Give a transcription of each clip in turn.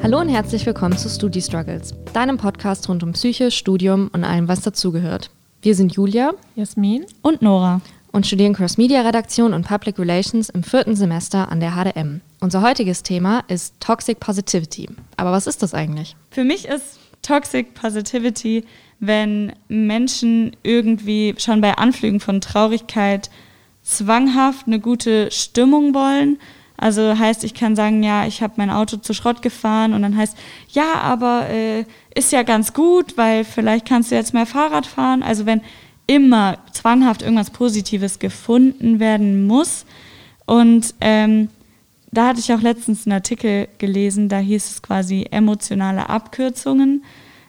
Hallo und herzlich willkommen zu Studi Struggles, deinem Podcast rund um Psyche, Studium und allem, was dazugehört. Wir sind Julia, Jasmin und Nora und studieren Cross-Media-Redaktion und Public Relations im 4. Semester an der HDM. Unser heutiges Thema ist Toxic Positivity. Aber was ist das eigentlich? Für mich ist Toxic Positivity, wenn Menschen irgendwie schon bei Anflügen von Traurigkeit zwanghaft eine gute Stimmung wollen. Also heißt, ich kann sagen, ja, ich habe mein Auto zu Schrott gefahren und dann heißt, ja, aber ist ja ganz gut, weil vielleicht kannst du jetzt mehr Fahrrad fahren. Also wenn immer zwanghaft irgendwas Positives gefunden werden muss. Und da hatte ich auch letztens einen Artikel gelesen, da hieß es quasi, emotionale Abkürzungen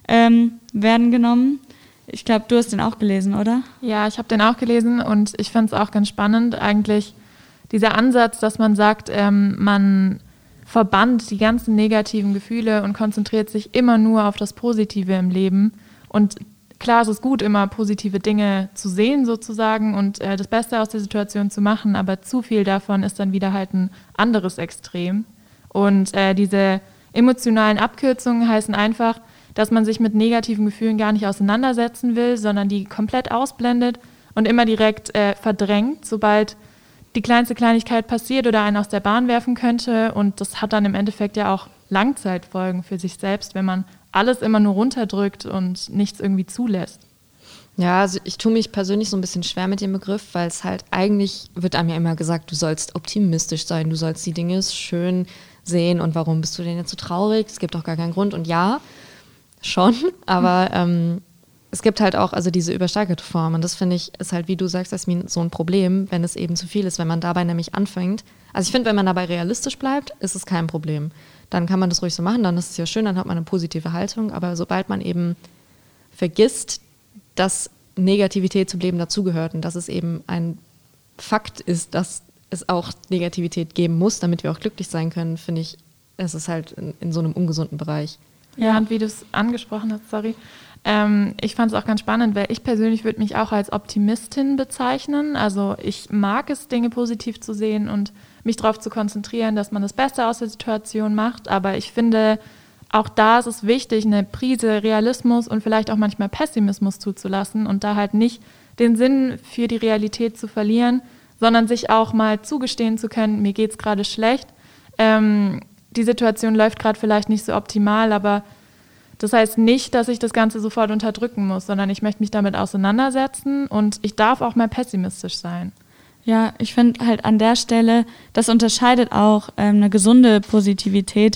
werden genommen. Ich glaube, du hast den auch gelesen, oder? Ja, ich habe den auch gelesen und ich fand es auch ganz spannend, eigentlich dieser Ansatz, dass man sagt, man verbannt die ganzen negativen Gefühle und konzentriert sich immer nur auf das Positive im Leben. Und klar, es ist gut, immer positive Dinge zu sehen sozusagen und das Beste aus der Situation zu machen, aber zu viel davon ist dann wieder halt ein anderes Extrem. Und diese emotionalen Abkürzungen heißen einfach, dass man sich mit negativen Gefühlen gar nicht auseinandersetzen will, sondern die komplett ausblendet und immer direkt verdrängt, sobald die kleinste Kleinigkeit passiert oder einen aus der Bahn werfen könnte. Und das hat dann im Endeffekt ja auch Langzeitfolgen für sich selbst, wenn man alles immer nur runterdrückt und nichts irgendwie zulässt. Ja, also ich tue mich persönlich so ein bisschen schwer mit dem Begriff, weil es halt eigentlich, wird einem ja immer gesagt, du sollst optimistisch sein, du sollst die Dinge schön sehen und warum bist du denn jetzt so traurig? Es gibt doch gar keinen Grund. Und ja, schon, aber es gibt halt auch also diese übersteigerte Form und das finde ich ist halt, wie du sagst, Jasmin, so ein Problem, wenn es eben zu viel ist, wenn man dabei nämlich anfängt. Also ich finde, wenn man dabei realistisch bleibt, ist es kein Problem. Dann kann man das ruhig so machen, dann ist es ja schön, dann hat man eine positive Haltung, aber sobald man eben vergisst, dass Negativität zum Leben dazugehört und dass es eben ein Fakt ist, dass es auch Negativität geben muss, damit wir auch glücklich sein können, finde ich, es ist halt in so einem ungesunden Bereich. Ja, und wie du es angesprochen hast, sorry, ich fand es auch ganz spannend, weil ich persönlich würde mich auch als Optimistin bezeichnen. Also ich mag es, Dinge positiv zu sehen und mich darauf zu konzentrieren, dass man das Beste aus der Situation macht. Aber ich finde, auch da ist es wichtig, eine Prise Realismus und vielleicht auch manchmal Pessimismus zuzulassen und da halt nicht den Sinn für die Realität zu verlieren, sondern sich auch mal zugestehen zu können, mir geht's gerade schlecht. Die Situation läuft gerade vielleicht nicht so optimal, aber das heißt nicht, dass ich das Ganze sofort unterdrücken muss, sondern ich möchte mich damit auseinandersetzen und ich darf auch mal pessimistisch sein. Ja, ich finde halt an der Stelle, das unterscheidet auch eine gesunde Positivität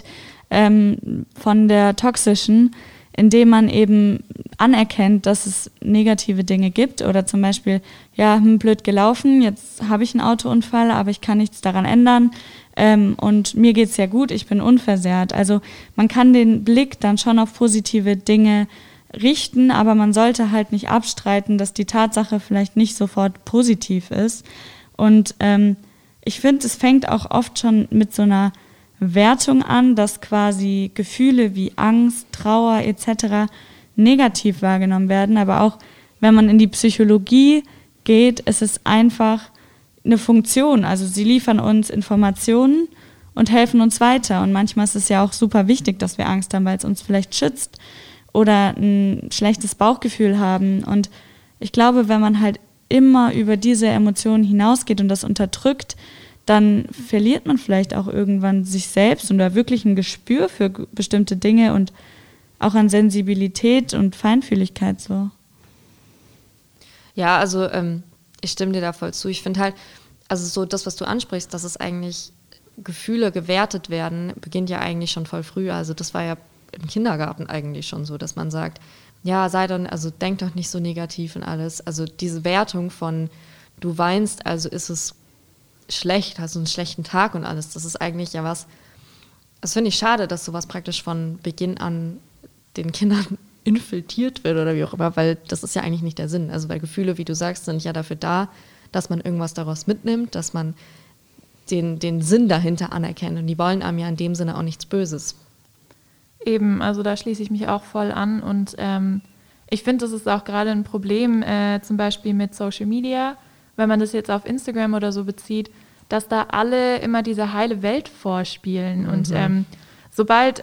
von der toxischen, indem man eben anerkennt, dass es negative Dinge gibt oder zum Beispiel, ja, blöd gelaufen, jetzt habe ich einen Autounfall, aber ich kann nichts daran ändern. Und mir geht's ja gut, ich bin unversehrt. Also man kann den Blick dann schon auf positive Dinge richten, aber man sollte halt nicht abstreiten, dass die Tatsache vielleicht nicht sofort positiv ist. Und ich finde, es fängt auch oft schon mit so einer Wertung an, dass quasi Gefühle wie Angst, Trauer etc. negativ wahrgenommen werden. Aber auch wenn man in die Psychologie geht, ist es einfach eine Funktion, also sie liefern uns Informationen und helfen uns weiter und manchmal ist es ja auch super wichtig, dass wir Angst haben, weil es uns vielleicht schützt oder ein schlechtes Bauchgefühl haben und ich glaube, wenn man halt immer über diese Emotionen hinausgeht und das unterdrückt, dann verliert man vielleicht auch irgendwann sich selbst und da wirklich ein Gespür für bestimmte Dinge und auch an Sensibilität und Feinfühligkeit so. Ja, also ich stimme dir da voll zu. Ich finde halt, also so das, was du ansprichst, dass es eigentlich Gefühle gewertet werden, beginnt ja eigentlich schon voll früh. Also das war ja im Kindergarten eigentlich schon so, dass man sagt, ja, denk doch nicht so negativ und alles. Also diese Wertung von, du weinst, also ist es schlecht, hast du einen schlechten Tag und alles. Das ist eigentlich ja was, das finde ich schade, dass sowas praktisch von Beginn an den Kindern infiltriert wird oder wie auch immer, weil das ist ja eigentlich nicht der Sinn. Also weil Gefühle, wie du sagst, sind ja dafür da, dass man irgendwas daraus mitnimmt, dass man den Sinn dahinter anerkennt und die wollen einem ja in dem Sinne auch nichts Böses. Eben, also da schließe ich mich auch voll an und ich finde, das ist auch gerade ein Problem, zum Beispiel mit Social Media, wenn man das jetzt auf Instagram oder so bezieht, dass da alle immer diese heile Welt vorspielen und sobald, also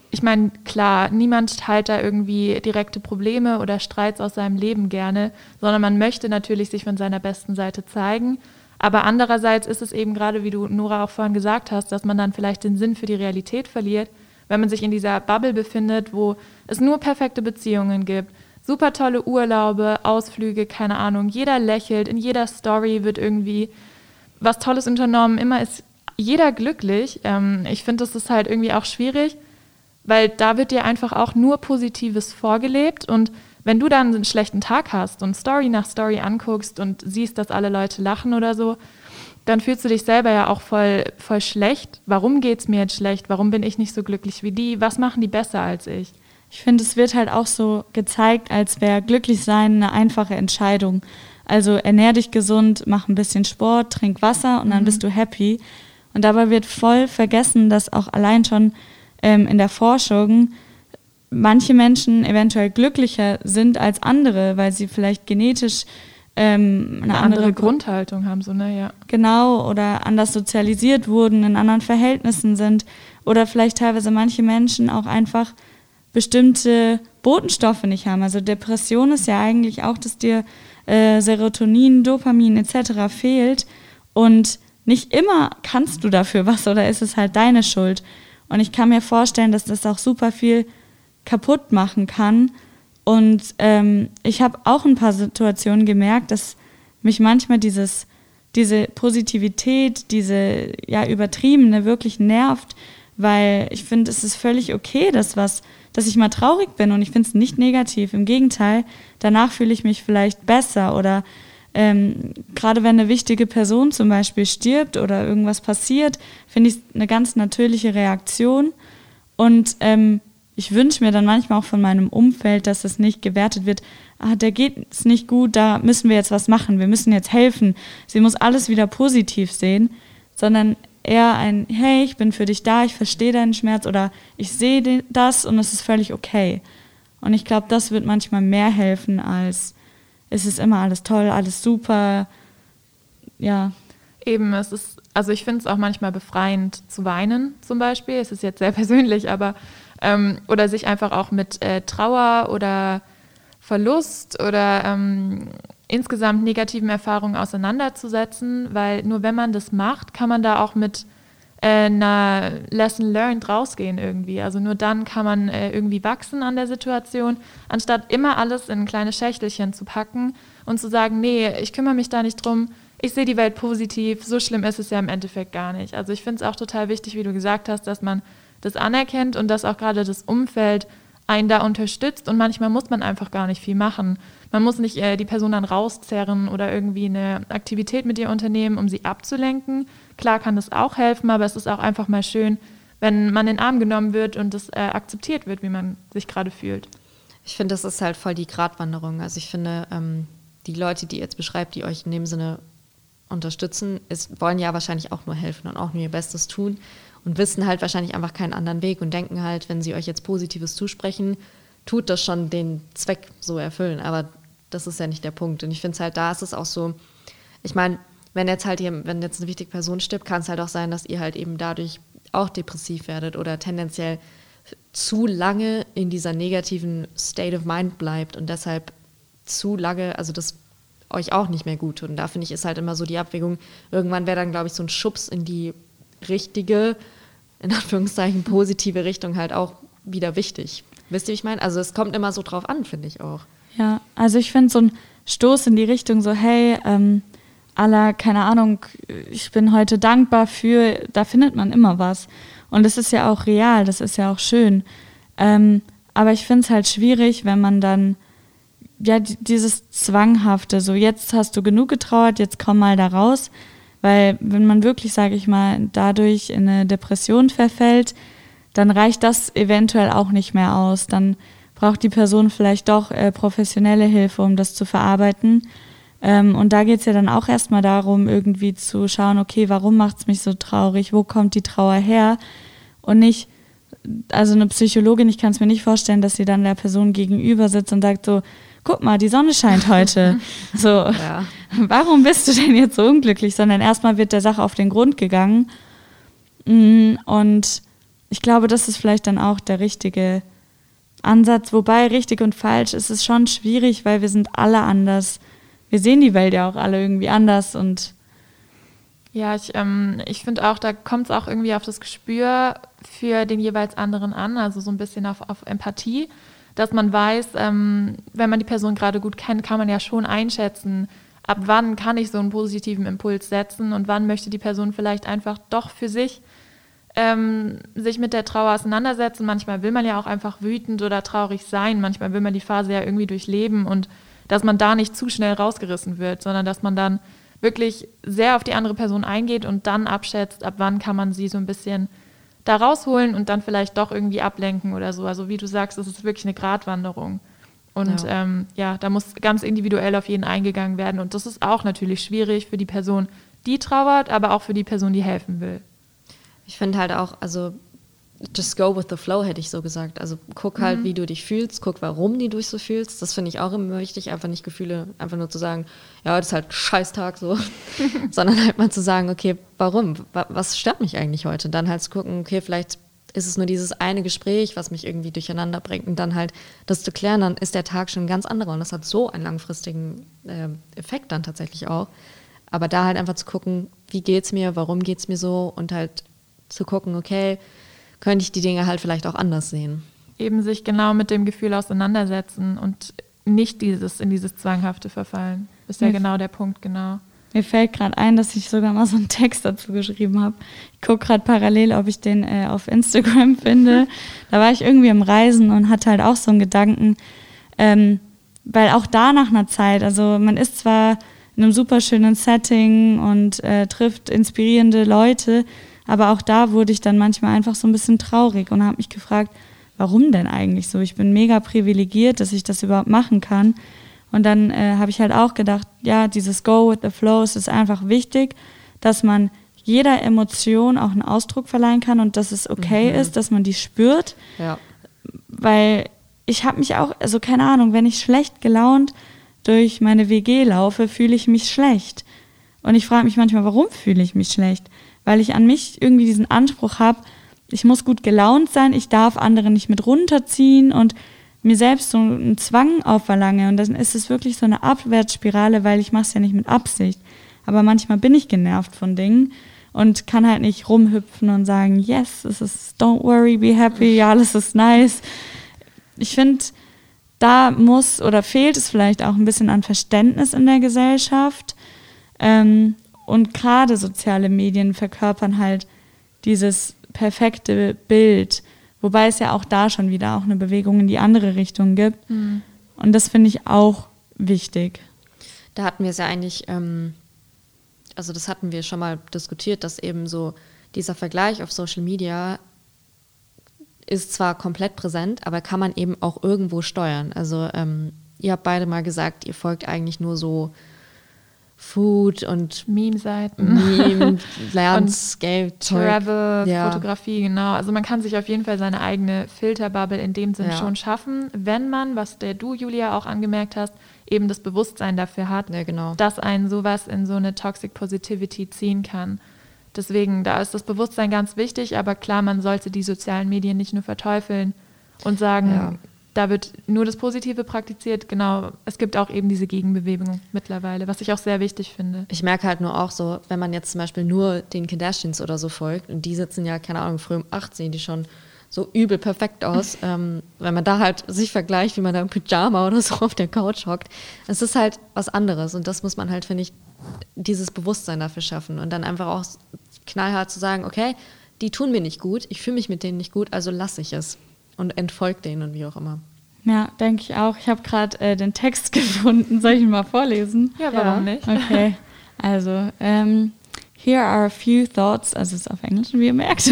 ich meine, klar, niemand teilt da irgendwie direkte Probleme oder Streits aus seinem Leben gerne, sondern man möchte natürlich sich von seiner besten Seite zeigen. Aber andererseits ist es eben gerade, wie du, Nora, auch vorhin gesagt hast, dass man dann vielleicht den Sinn für die Realität verliert, wenn man sich in dieser Bubble befindet, wo es nur perfekte Beziehungen gibt, super tolle Urlaube, Ausflüge, keine Ahnung, jeder lächelt, in jeder Story wird irgendwie was Tolles unternommen, immer ist jeder glücklich. Ich finde, das ist halt irgendwie auch schwierig, weil da wird dir einfach auch nur Positives vorgelebt und wenn du dann einen schlechten Tag hast und Story nach Story anguckst und siehst, dass alle Leute lachen oder so, dann fühlst du dich selber ja auch voll schlecht. Warum geht's mir jetzt schlecht? Warum bin ich nicht so glücklich wie die? Was machen die besser als ich? Ich finde, es wird halt auch so gezeigt, als wäre glücklich sein eine einfache Entscheidung. Also ernähr dich gesund, mach ein bisschen Sport, trink Wasser und dann bist du happy. Und dabei wird voll vergessen, dass auch allein schon in der Forschung manche Menschen eventuell glücklicher sind als andere, weil sie vielleicht genetisch eine andere Grundhaltung haben, so, ne, ja. Genau, oder anders sozialisiert wurden, in anderen Verhältnissen sind. Oder vielleicht teilweise manche Menschen auch einfach bestimmte Botenstoffe nicht haben. Also Depression ist ja eigentlich auch, dass dir Serotonin, Dopamin etc. fehlt und nicht immer kannst du dafür was oder ist es halt deine Schuld. Und ich kann mir vorstellen, dass das auch super viel kaputt machen kann. Und ich habe auch ein paar Situationen gemerkt, dass mich manchmal diese Positivität, diese übertriebene wirklich nervt, weil ich finde, es ist völlig okay, dass ich mal traurig bin und ich finde es nicht negativ. Im Gegenteil, danach fühle ich mich vielleicht besser oder gerade wenn eine wichtige Person zum Beispiel stirbt oder irgendwas passiert, finde ich es eine ganz natürliche Reaktion und ich wünsche mir dann manchmal auch von meinem Umfeld, dass es nicht gewertet wird, der geht es nicht gut, da müssen wir jetzt was machen, wir müssen jetzt helfen. Sie muss alles wieder positiv sehen, sondern eher ein, hey, ich bin für dich da, ich verstehe deinen Schmerz oder ich sehe das und es ist völlig okay. Und ich glaube, das wird manchmal mehr helfen, als es ist immer alles toll, alles super, ja. Eben, also ich finde es auch manchmal befreiend zu weinen zum Beispiel, es ist jetzt sehr persönlich, aber oder sich einfach auch mit Trauer oder Verlust oder insgesamt negativen Erfahrungen auseinanderzusetzen, weil nur wenn man das macht, kann man da auch mit einer Lesson learned rausgehen irgendwie. Also nur dann kann man irgendwie wachsen an der Situation, anstatt immer alles in kleine Schächtelchen zu packen und zu sagen, nee, ich kümmere mich da nicht drum, ich sehe die Welt positiv, so schlimm ist es ja im Endeffekt gar nicht. Also ich finde es auch total wichtig, wie du gesagt hast, dass man das anerkennt und dass auch gerade das Umfeld einen da unterstützt und manchmal muss man einfach gar nicht viel machen. Man muss nicht die Person dann rauszerren oder irgendwie eine Aktivität mit ihr unternehmen, um sie abzulenken. Klar kann das auch helfen, aber es ist auch einfach mal schön, wenn man in den Arm genommen wird und das akzeptiert wird, wie man sich gerade fühlt. Ich finde, das ist halt voll die Gratwanderung. Also ich finde, die Leute, die ihr jetzt beschreibt, die euch in dem Sinne unterstützen, wollen ja wahrscheinlich auch nur helfen und auch nur ihr Bestes tun und wissen halt wahrscheinlich einfach keinen anderen Weg und denken halt, wenn sie euch jetzt Positives zusprechen, tut das schon den Zweck so erfüllen. Aber das ist ja nicht der Punkt. Und ich finde es halt, da ist es auch so, ich meine, wenn jetzt eine wichtige Person stirbt, kann es halt auch sein, dass ihr halt eben dadurch auch depressiv werdet oder tendenziell zu lange in dieser negativen State of Mind bleibt und deshalb zu lange, also das euch auch nicht mehr gut tut. Und da finde ich, ist halt immer so die Abwägung, irgendwann wäre dann, glaube ich, so ein Schubs in die richtige, in Anführungszeichen positive Richtung halt auch wieder wichtig. Wisst ihr, wie ich meine? Also es kommt immer so drauf an, finde ich auch. Ja, also ich finde so ein Stoß in die Richtung so, hey, keine Ahnung, ich bin heute dankbar für, da findet man immer was. Und das ist ja auch real, das ist ja auch schön. Aber ich finde es halt schwierig, wenn man dann dieses Zwanghafte, so jetzt hast du genug getrauert, jetzt komm mal da raus. Weil wenn man wirklich, sage ich mal, dadurch in eine Depression verfällt, dann reicht das eventuell auch nicht mehr aus. Dann braucht die Person vielleicht doch professionelle Hilfe, um das zu verarbeiten. Und da geht es ja dann auch erstmal darum, irgendwie zu schauen, okay, warum macht es mich so traurig, wo kommt die Trauer her? Und nicht, also eine Psychologin, ich kann es mir nicht vorstellen, dass sie dann der Person gegenüber sitzt und sagt so, guck mal, die Sonne scheint heute. So, ja. Warum bist du denn jetzt so unglücklich? Sondern erstmal wird der Sache auf den Grund gegangen. Und ich glaube, das ist vielleicht dann auch der richtige Ansatz. Wobei richtig und falsch ist es schon schwierig, weil wir sind alle anders. Wir sehen die Welt ja auch alle irgendwie anders und ja, ich finde auch, da kommt es auch irgendwie auf das Gespür für den jeweils anderen an, also so ein bisschen auf Empathie, dass man weiß, wenn man die Person gerade gut kennt, kann man ja schon einschätzen, ab wann kann ich so einen positiven Impuls setzen und wann möchte die Person vielleicht einfach doch für sich mit der Trauer auseinandersetzen. Manchmal will man ja auch einfach wütend oder traurig sein, manchmal will man die Phase ja irgendwie durchleben und dass man da nicht zu schnell rausgerissen wird, sondern dass man dann wirklich sehr auf die andere Person eingeht und dann abschätzt, ab wann kann man sie so ein bisschen da rausholen und dann vielleicht doch irgendwie ablenken oder so. Also wie du sagst, es ist wirklich eine Gratwanderung. Und da muss ganz individuell auf jeden eingegangen werden. Und das ist auch natürlich schwierig für die Person, die trauert, aber auch für die Person, die helfen will. Ich finde halt auch, also just go with the flow, hätte ich so gesagt. Also guck halt, wie du dich fühlst, guck, warum du dich so fühlst. Das finde ich auch immer wichtig, einfach nicht Gefühle, einfach nur zu sagen, ja, das ist halt ein Scheißtag so, sondern halt mal zu sagen, okay, warum? Was stört mich eigentlich heute? Dann halt zu gucken, okay, vielleicht ist es nur dieses eine Gespräch, was mich irgendwie durcheinander bringt und dann halt das zu klären, dann ist der Tag schon ein ganz anderer und das hat so einen langfristigen Effekt dann tatsächlich auch. Aber da halt einfach zu gucken, wie geht's mir, warum geht's mir so und halt zu gucken, okay, könnte ich die Dinge halt vielleicht auch anders sehen. Eben sich genau mit dem Gefühl auseinandersetzen und nicht in dieses Zwanghafte verfallen. Das ist ja genau der Punkt, genau. Mir fällt gerade ein, dass ich sogar mal so einen Text dazu geschrieben habe. Ich gucke gerade parallel, ob ich den auf Instagram finde. Da war ich irgendwie am Reisen und hatte halt auch so einen Gedanken, weil auch da nach einer Zeit, also man ist zwar in einem super schönen Setting und trifft inspirierende Leute, aber auch da wurde ich dann manchmal einfach so ein bisschen traurig und habe mich gefragt, warum denn eigentlich so? Ich bin mega privilegiert, dass ich das überhaupt machen kann. Und dann habe ich halt auch gedacht, ja, dieses Go with the Flow, es ist einfach wichtig, dass man jeder Emotion auch einen Ausdruck verleihen kann und dass es okay ist, dass man die spürt. Ja. Weil ich habe mich auch, also keine Ahnung, wenn ich schlecht gelaunt durch meine WG laufe, fühle ich mich schlecht. Und ich frage mich manchmal, warum fühle ich mich schlecht? Weil ich an mich irgendwie diesen Anspruch habe, ich muss gut gelaunt sein, ich darf andere nicht mit runterziehen und mir selbst so einen Zwang auferlange. Und dann ist es wirklich so eine Abwärtsspirale, weil ich mache es ja nicht mit Absicht. Aber manchmal bin ich genervt von Dingen und kann halt nicht rumhüpfen und sagen, yes, es ist, don't worry, be happy, ja, alles ist nice. Ich finde, da muss oder fehlt es vielleicht auch ein bisschen an Verständnis in der Gesellschaft. Und gerade soziale Medien verkörpern halt dieses perfekte Bild, wobei es ja auch da schon wieder auch eine Bewegung in die andere Richtung gibt. Mhm. Und das finde ich auch wichtig. Da hatten wir es ja eigentlich, also das hatten wir schon mal diskutiert, dass eben so dieser Vergleich auf Social Media ist zwar komplett präsent, aber kann man eben auch irgendwo steuern. Also ihr habt beide mal gesagt, ihr folgt eigentlich nur so Food und Meme-Seiten, Landscape, Travel, Fotografie, genau. Also man kann sich auf jeden Fall seine eigene Filterbubble in dem Sinn schon schaffen, wenn man, was du, Julia, auch angemerkt hast, eben das Bewusstsein dafür hat, dass einen sowas in so eine Toxic Positivity ziehen kann. Deswegen, da ist das Bewusstsein ganz wichtig, aber klar, man sollte die sozialen Medien nicht nur verteufeln und sagen, da wird nur das Positive praktiziert. Genau, es gibt auch eben diese Gegenbewegung mittlerweile, was ich auch sehr wichtig finde. Ich merke halt nur auch so, wenn man jetzt zum Beispiel nur den Kardashians oder so folgt und die sitzen ja, keine Ahnung, früh um 8 sehen die schon so übel perfekt aus, wenn man da halt sich vergleicht, wie man da im Pyjama oder so auf der Couch hockt, es ist halt was anderes und das muss man halt, finde ich, dieses Bewusstsein dafür schaffen und dann einfach auch knallhart zu sagen, okay, die tun mir nicht gut, ich fühle mich mit denen nicht gut, also lasse ich es und entfolge denen und wie auch immer. Ja, denke ich auch. Ich habe gerade den Text gefunden. Soll ich ihn mal vorlesen? Ja, warum nicht? Okay, also here are a few thoughts, also es ist auf Englisch, wie ihr merkt,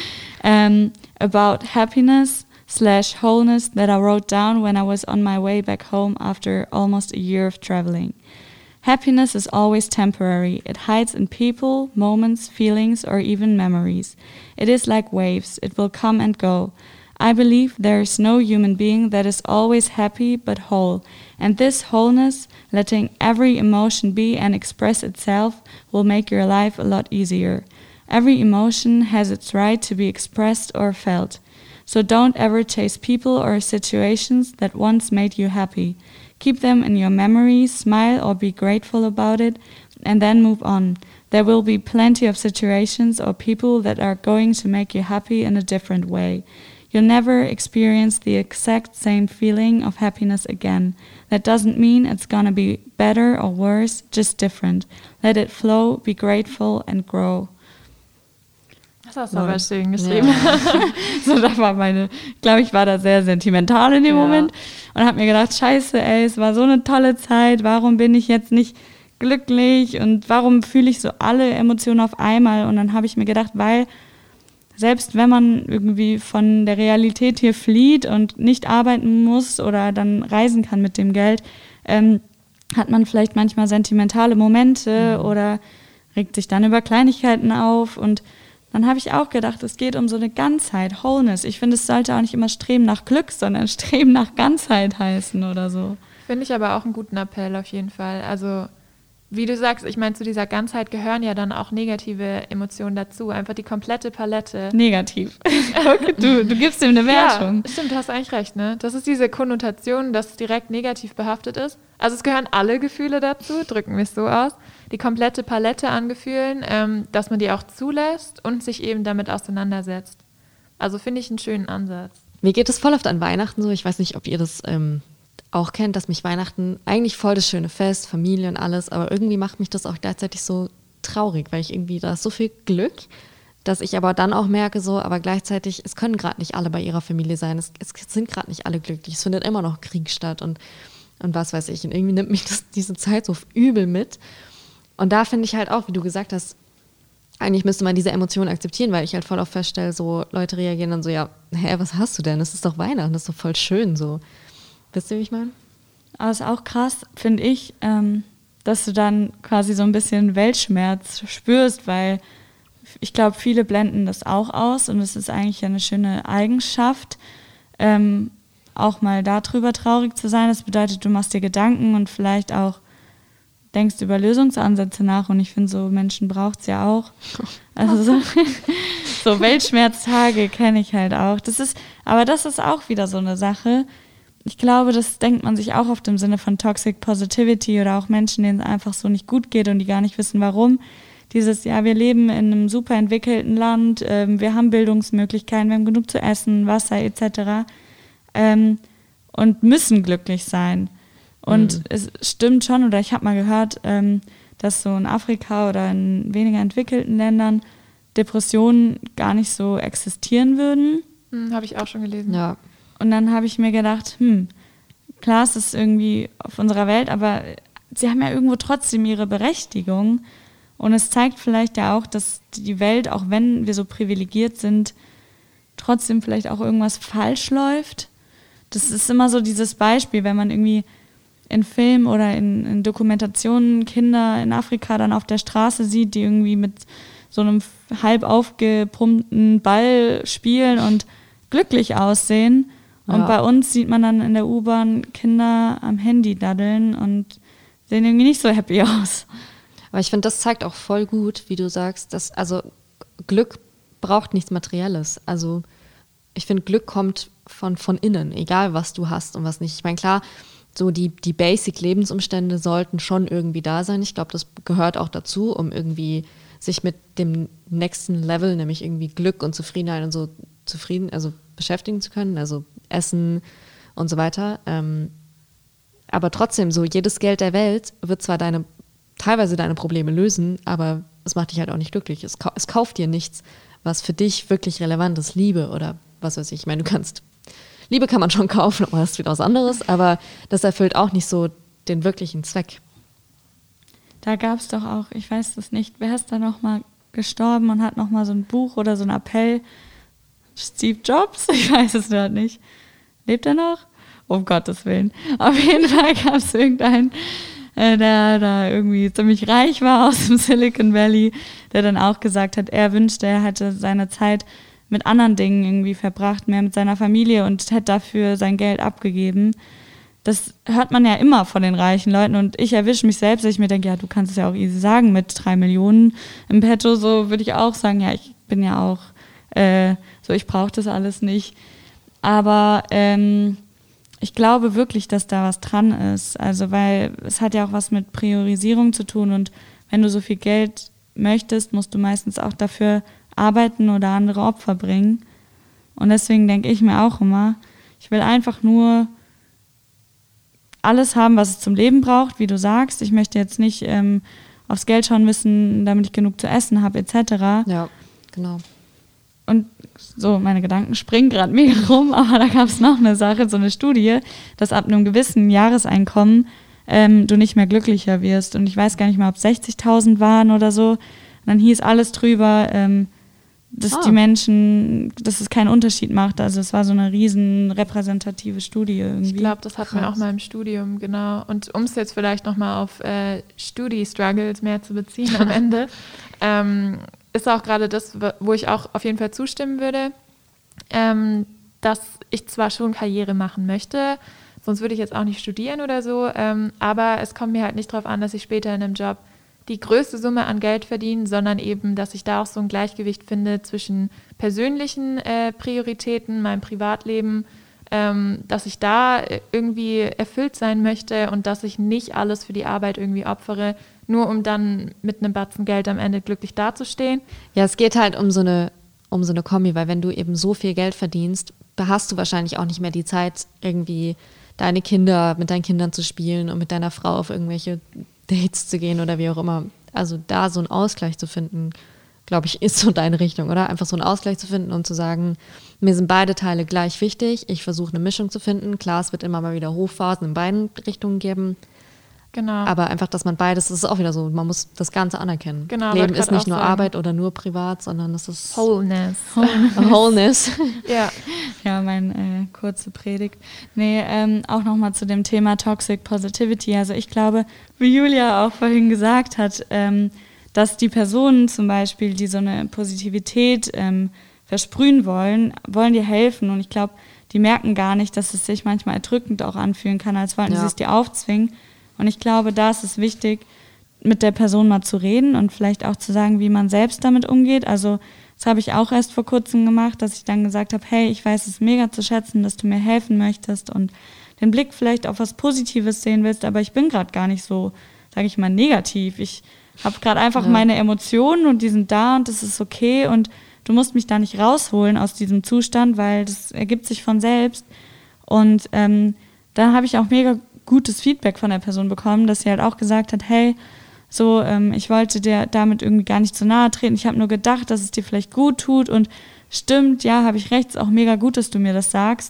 about happiness/wholeness that I wrote down when I was on my way back home after almost a year of traveling. Happiness is always temporary. It hides in people, moments, feelings, or even memories. It is like waves. It will come and go. I believe there is no human being that is always happy but whole, and this wholeness, letting every emotion be and express itself, will make your life a lot easier. Every emotion has its right to be expressed or felt. So don't ever chase people or situations that once made you happy. Keep them in your memory, smile or be grateful about it, and then move on. There will be plenty of situations or people that are going to make you happy in a different way. You'll never experience the exact same feeling of happiness again. That doesn't mean it's gonna be better or worse, just different. Let it flow, be grateful and grow. Das hast du aber schön geschrieben. Ja. So, das war glaube ich, war da sehr sentimental in dem Moment und habe mir gedacht, scheiße, ey, es war so eine tolle Zeit, warum bin ich jetzt nicht glücklich und warum fühle ich so alle Emotionen auf einmal? Und dann habe ich mir gedacht, weil selbst wenn man irgendwie von der Realität hier flieht und nicht arbeiten muss oder dann reisen kann mit dem Geld, hat man vielleicht manchmal sentimentale Momente oder regt sich dann über Kleinigkeiten auf. Und dann habe ich auch gedacht, es geht um so eine Ganzheit, Wholeness. Ich finde, es sollte auch nicht immer Streben nach Glück, sondern Streben nach Ganzheit heißen oder so. Finde ich aber auch einen guten Appell auf jeden Fall. Also wie du sagst, ich meine, zu dieser Ganzheit gehören ja dann auch negative Emotionen dazu. Einfach die komplette Palette. Negativ. Du gibst ihm eine Wertung. Ja, stimmt, du hast eigentlich recht, ne? Das ist diese Konnotation, dass es direkt negativ behaftet ist. Also es gehören alle Gefühle dazu, drücken wir es so aus. Die komplette Palette an Gefühlen, dass man die auch zulässt und sich eben damit auseinandersetzt. Also finde ich einen schönen Ansatz. Mir geht es voll oft an Weihnachten so. Ich weiß nicht, ob ihr das auch kennt, dass mich Weihnachten eigentlich voll das schöne Fest, Familie und alles, aber irgendwie macht mich das auch gleichzeitig so traurig, weil ich irgendwie, da ist so viel Glück, dass ich aber dann auch merke so, aber gleichzeitig, es können gerade nicht alle bei ihrer Familie sein, es sind gerade nicht alle glücklich, es findet immer noch Krieg statt und was weiß ich, und irgendwie nimmt mich diese Zeit so übel mit. Und da finde ich halt auch, wie du gesagt hast, eigentlich müsste man diese Emotionen akzeptieren, weil ich halt voll oft feststelle, so Leute reagieren dann so, ja, hä, was hast du denn? Es ist doch Weihnachten, das ist doch voll schön so. Wisst ihr, wie ich meine? Aber es ist auch krass, finde ich, dass du dann quasi so ein bisschen Weltschmerz spürst, weil ich glaube, viele blenden das auch aus und es ist eigentlich eine schöne Eigenschaft, auch mal darüber traurig zu sein. Das bedeutet, du machst dir Gedanken und vielleicht auch denkst über Lösungsansätze nach und ich finde, so Menschen braucht es ja auch. Also so Weltschmerztage kenne ich halt auch. Aber das ist auch wieder so eine Sache. Ich glaube, das denkt man sich auch oft im Sinne von Toxic Positivity oder auch Menschen, denen es einfach so nicht gut geht und die gar nicht wissen, warum. Dieses, ja, wir leben in einem super entwickelten Land, wir haben Bildungsmöglichkeiten, wir haben genug zu essen, Wasser etc. Und müssen glücklich sein. Und es stimmt schon, oder ich habe mal gehört, dass so in Afrika oder in weniger entwickelten Ländern Depressionen gar nicht so existieren würden. Habe ich auch schon gelesen. Ja. Und dann habe ich mir gedacht, klar, es ist irgendwie auf unserer Welt, aber sie haben ja irgendwo trotzdem ihre Berechtigung. Und es zeigt vielleicht ja auch, dass die Welt, auch wenn wir so privilegiert sind, trotzdem vielleicht auch irgendwas falsch läuft. Das ist immer so dieses Beispiel, wenn man irgendwie in Filmen oder in Dokumentationen Kinder in Afrika dann auf der Straße sieht, die irgendwie mit so einem halb aufgepumpten Ball spielen und glücklich aussehen. Und bei uns sieht man dann in der U-Bahn Kinder am Handy daddeln und sehen irgendwie nicht so happy aus. Aber ich finde, das zeigt auch voll gut, wie du sagst, dass also Glück braucht nichts Materielles. Also ich finde, Glück kommt von innen, egal was du hast und was nicht. Ich meine, klar, so die Basic-Lebensumstände sollten schon irgendwie da sein. Ich glaube, das gehört auch dazu, um irgendwie sich mit dem nächsten Level, nämlich irgendwie Glück und Zufriedenheit und so beschäftigen zu können, also Essen und so weiter. Aber trotzdem, so jedes Geld der Welt wird zwar teilweise deine Probleme lösen, aber es macht dich halt auch nicht glücklich. Es kauft dir nichts, was für dich wirklich relevant ist. Liebe oder was weiß ich. Ich meine, Liebe kann man schon kaufen, aber das ist wieder was anderes, aber das erfüllt auch nicht so den wirklichen Zweck. Da gab es doch auch, ich weiß es nicht, wer ist da nochmal gestorben und hat nochmal so ein Buch oder so ein Appell? Steve Jobs? Ich weiß es gerade nicht. Lebt er noch? Um Gottes Willen. Auf jeden Fall gab es irgendeinen, der da irgendwie ziemlich reich war aus dem Silicon Valley, der dann auch gesagt hat, er wünschte, er hätte seine Zeit mit anderen Dingen irgendwie verbracht, mehr mit seiner Familie und hätte dafür sein Geld abgegeben. das hört man ja immer von den reichen Leuten und ich erwische mich selbst, dass ich mir denke, ja, du kannst es ja auch easy sagen, mit 3 Millionen im Petto, so würde ich auch sagen, ja, ich bin ja auch so, ich brauche das alles nicht. Aber ich glaube wirklich, dass da was dran ist. Also, weil es hat ja auch was mit Priorisierung zu tun und wenn du so viel Geld möchtest, musst du meistens auch dafür arbeiten oder andere Opfer bringen. Und deswegen denke ich mir auch immer, ich will einfach nur alles haben, was es zum Leben braucht, wie du sagst. Ich möchte jetzt nicht aufs Geld schauen müssen, damit ich genug zu essen habe, etc. Ja, genau. Und so, meine Gedanken springen gerade mega rum, aber da gab es noch eine Sache, so eine Studie, dass ab einem gewissen Jahreseinkommen du nicht mehr glücklicher wirst. Und ich weiß gar nicht mehr, ob es 60.000 waren oder so. Und dann hieß alles drüber, dass die Menschen, dass es keinen Unterschied macht. Also es war so eine riesen repräsentative Studie irgendwie. Ich glaube, das hatten wir auch mal im Studium, genau. Und um es jetzt vielleicht nochmal auf Studi-Struggles mehr zu beziehen am Ende, ist auch gerade das, wo ich auch auf jeden Fall zustimmen würde, dass ich zwar schon Karriere machen möchte, sonst würde ich jetzt auch nicht studieren oder so, aber es kommt mir halt nicht darauf an, dass ich später in einem Job die größte Summe an Geld verdiene, sondern eben, dass ich da auch so ein Gleichgewicht finde zwischen persönlichen Prioritäten, meinem Privatleben, dass ich da irgendwie erfüllt sein möchte und dass ich nicht alles für die Arbeit irgendwie opfere, nur um dann mit einem Batzen Geld am Ende glücklich dazustehen. Ja, es geht halt um so eine Kombi, weil wenn du eben so viel Geld verdienst, da hast du wahrscheinlich auch nicht mehr die Zeit, irgendwie mit deinen Kindern zu spielen und mit deiner Frau auf irgendwelche Dates zu gehen oder wie auch immer. Also da so einen Ausgleich zu finden, glaube ich, ist so deine Richtung, oder? Einfach so einen Ausgleich zu finden und zu sagen, mir sind beide Teile gleich wichtig. Ich versuche eine Mischung zu finden. Klar, es wird immer mal wieder Hochphasen in beiden Richtungen geben. Genau. Aber einfach, dass man beides, das ist auch wieder so, man muss das Ganze anerkennen. Genau, Leben ist nicht nur sagen. Arbeit oder nur privat, sondern es ist Wholeness. Wholeness. Ja. Ja, meine kurze Predigt. Nee, auch nochmal zu dem Thema Toxic Positivity. Also ich glaube, wie Julia auch vorhin gesagt hat, dass die Personen zum Beispiel, die so eine Positivität versprühen wollen dir helfen. Und ich glaube, die merken gar nicht, dass es sich manchmal erdrückend auch anfühlen kann, als wollten sie es dir aufzwingen. Und ich glaube, da ist es wichtig, mit der Person mal zu reden und vielleicht auch zu sagen, wie man selbst damit umgeht. Also das habe ich auch erst vor kurzem gemacht, dass ich dann gesagt habe, hey, ich weiß es mega zu schätzen, dass du mir helfen möchtest und den Blick vielleicht auf was Positives sehen willst, aber ich bin gerade gar nicht so, sage ich mal, negativ. Ich habe gerade einfach meine Emotionen und die sind da und das ist okay und du musst mich da nicht rausholen aus diesem Zustand, weil das ergibt sich von selbst. Und da habe ich auch mega gutes Feedback von der Person bekommen, dass sie halt auch gesagt hat, hey, so, ich wollte dir damit irgendwie gar nicht zu nahe treten, ich habe nur gedacht, dass es dir vielleicht gut tut und stimmt, ja, habe ich recht, ist auch mega gut, dass du mir das sagst,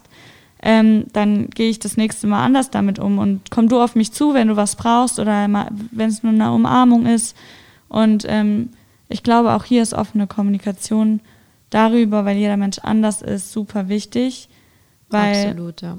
dann gehe ich das nächste Mal anders damit um und komm du auf mich zu, wenn du was brauchst oder wenn es nur eine Umarmung ist und ich glaube, auch hier ist offene Kommunikation darüber, weil jeder Mensch anders ist, super wichtig, weil absolut, ja.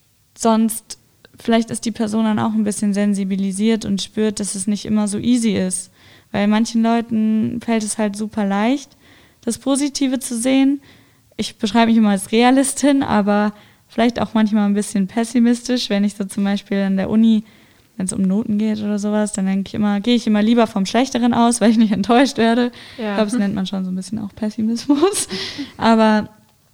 Sonst vielleicht ist die Person dann auch ein bisschen sensibilisiert und spürt, dass es nicht immer so easy ist. Weil manchen Leuten fällt es halt super leicht, das Positive zu sehen. Ich beschreibe mich immer als Realistin, aber vielleicht auch manchmal ein bisschen pessimistisch. Wenn ich so zum Beispiel an der Uni, wenn es um Noten geht oder sowas, dann gehe ich immer lieber vom Schlechteren aus, weil ich nicht enttäuscht werde. Ja. Ich glaube, das nennt man schon so ein bisschen auch Pessimismus. Aber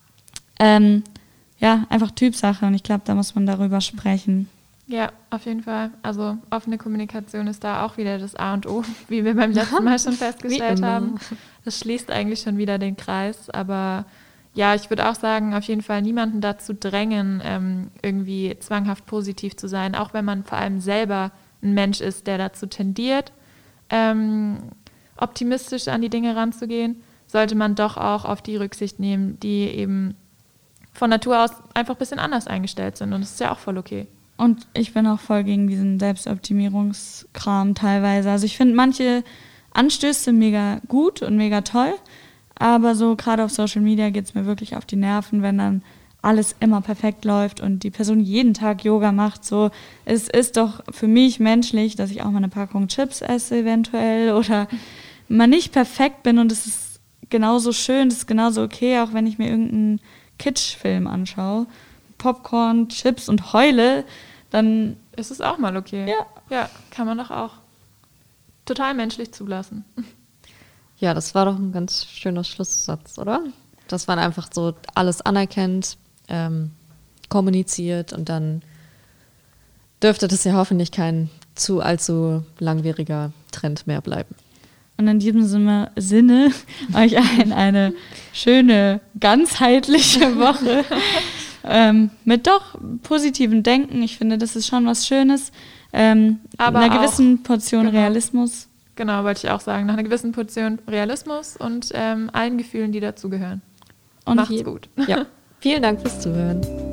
ja, einfach Typsache und ich glaube, da muss man darüber sprechen. Ja, auf jeden Fall. Also offene Kommunikation ist da auch wieder das A und O, wie wir beim letzten Mal schon festgestellt haben. Das schließt eigentlich schon wieder den Kreis, aber ja, ich würde auch sagen, auf jeden Fall niemanden dazu drängen, irgendwie zwanghaft positiv zu sein, auch wenn man vor allem selber ein Mensch ist, der dazu tendiert, optimistisch an die Dinge ranzugehen, sollte man doch auch auf die Rücksicht nehmen, die eben von Natur aus einfach ein bisschen anders eingestellt sind und das ist ja auch voll okay. Und ich bin auch voll gegen diesen Selbstoptimierungskram teilweise. Also ich finde manche Anstöße mega gut und mega toll, aber so gerade auf Social Media geht es mir wirklich auf die Nerven, wenn dann alles immer perfekt läuft und die Person jeden Tag Yoga macht. So, es ist doch für mich menschlich, dass ich auch mal eine Packung Chips esse eventuell oder mal nicht perfekt bin und es ist genauso schön, es ist genauso okay, auch wenn ich mir irgendeinen Kitsch-Film anschaue. Popcorn, Chips und heule, dann ist es auch mal okay. Ja, kann man doch auch total menschlich zulassen. Ja, das war doch ein ganz schöner Schlusssatz, oder? Dass man einfach so alles anerkennt, kommuniziert und dann dürfte das ja hoffentlich kein allzu langwieriger Trend mehr bleiben. Und in diesem Sinne euch eine schöne, ganzheitliche Woche mit doch positivem Denken. Ich finde, das ist schon was Schönes. Aber einer gewissen Portion Realismus. Genau, wollte ich auch sagen. Nach einer gewissen Portion Realismus und allen Gefühlen, die dazugehören. Macht's gut. Ja, vielen Dank fürs Zuhören.